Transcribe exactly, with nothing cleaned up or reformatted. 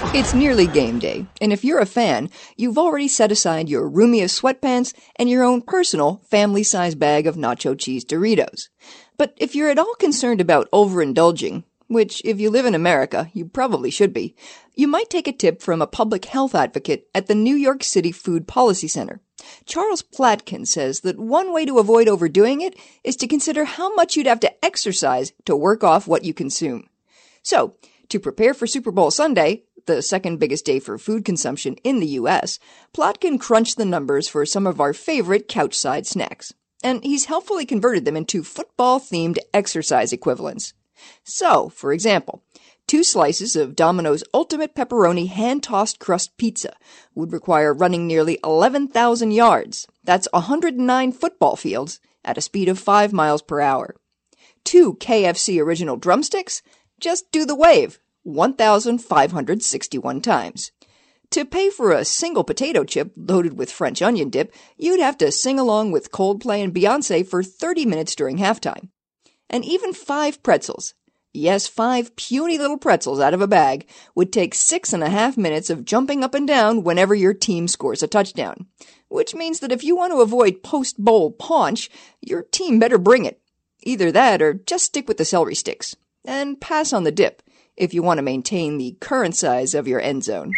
It's nearly game day, and if you're a fan, you've already set aside your roomiest sweatpants and your own personal family-sized bag of nacho cheese Doritos. But if you're at all concerned about overindulging, which if you live in America, you probably should be, you might take a tip from a public health advocate at the New York City Food Policy Center. Charles Platkin says that one way to avoid overdoing it is to consider how much you'd have to exercise to work off what you consume. So, to prepare for Super Bowl Sunday, the second biggest day for food consumption in the U S, Plotkin crunched the numbers for some of our favorite couch-side snacks, and he's helpfully converted them into football-themed exercise equivalents. So, for example, two slices of Domino's Ultimate Pepperoni hand-tossed crust pizza would require running nearly eleven thousand yards. That's one hundred nine football fields at a speed of five miles per hour. Two K F C original drumsticks? Just do the wave, one thousand five hundred sixty-one times. To pay for a single potato chip loaded with French onion dip, you'd have to sing along with Coldplay and Beyoncé for thirty minutes during halftime. And even five pretzels, yes, five puny little pretzels out of a bag, would take six and a half minutes of jumping up and down whenever your team scores a touchdown. Which means that if you want to avoid post-bowl paunch, your team better bring it. Either that or just stick with the celery sticks. And pass on the dip if you want to maintain the current size of your end zone.